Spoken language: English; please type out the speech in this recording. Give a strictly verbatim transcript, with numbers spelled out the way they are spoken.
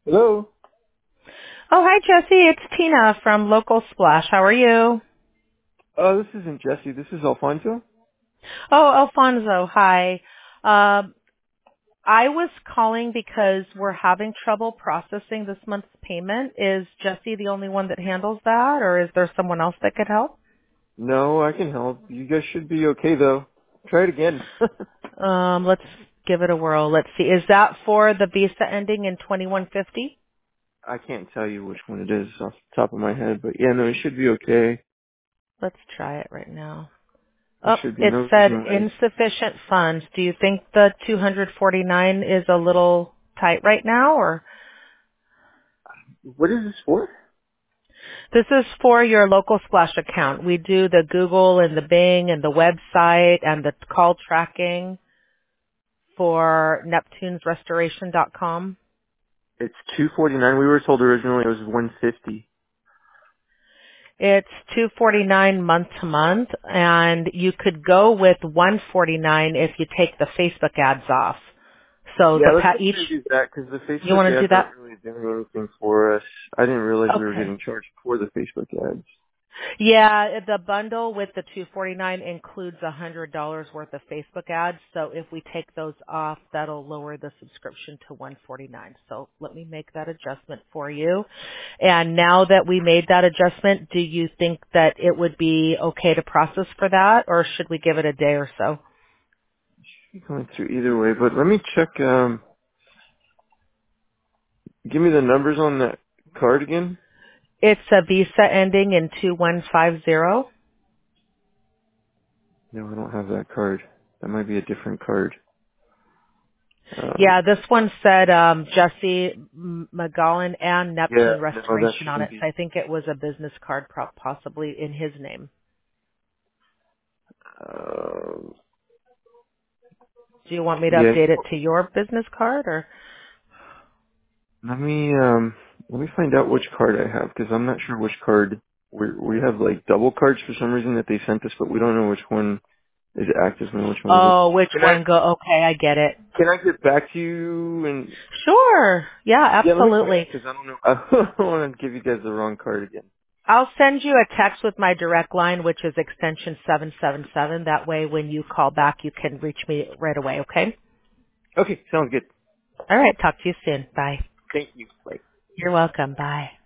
Hello. Oh, hi, Jesse. It's Tina from Local Splash. How are you? Uh, this isn't Jesse. This is Alfonso. Oh, Alfonso. Hi. Um, I was calling because we're having trouble processing this month's payment. Is Jesse the only one that handles that, or is there someone else that could help? No, I can help. You guys should be okay though. Try it again. Um, let's give it a whirl. Let's see. Is that for the visa ending in twenty-one fifty? I can't tell you which one it is off the top of my head, but yeah, no, it should be okay. Let's try it right now. There Oh, should be it no said reason why. insufficient funds. Do you think the two hundred forty-nine is a little tight right now, or? What is this for? This is for your local Splash account. We do the Google and the Bing and the website and the call tracking for neptunes restoration dot com. It's two forty nine. We were told originally it was one fifty. It's two forty-nine month to month, and you could go with one forty-nine if you take the Facebook ads off. So Yeah, the let's pa- go each, ahead and do that because the you Facebook want to do ads aren't that? really doing anything for us. I didn't realize we were Okay. getting charged for the Facebook ads. Yeah, the bundle with the two forty-nine includes one hundred dollars worth of Facebook ads. So if we take those off, that'll lower the subscription to one forty-nine. So let me make that adjustment for you. And now that we made that adjustment, do you think that it would be okay to process for that, or should we give it a day or so? Going through either way, but let me check. Um, give me the numbers on that card again. It's a Visa ending in two one five zero. No, I don't have that card. That might be a different card. Um, Yeah, this one said um, Jesse M- McGowan and yeah, Neptune no, that Restoration on shouldn't it. be. So I think it was a business card, pro- possibly in his name. Um, Do you want me to yeah, update it to your business card, or? let me um, let me find out which card I have because I'm not sure which card. We we have like double cards for some reason that they sent us, but we don't know which one is active and which one isn't. Oh, which Can I one go? Okay, I get it. can I get back to you and Sure. Yeah, yeah, let me find out absolutely. because I don't know. I don't want to give you guys the wrong card again. I'll send you a text with my direct line, which is extension seven seven seven. That way, when you call back, you can reach me right away, okay? Okay, sounds good. All right, talk to you soon. Bye. Thank you. Bye. You're welcome. Bye.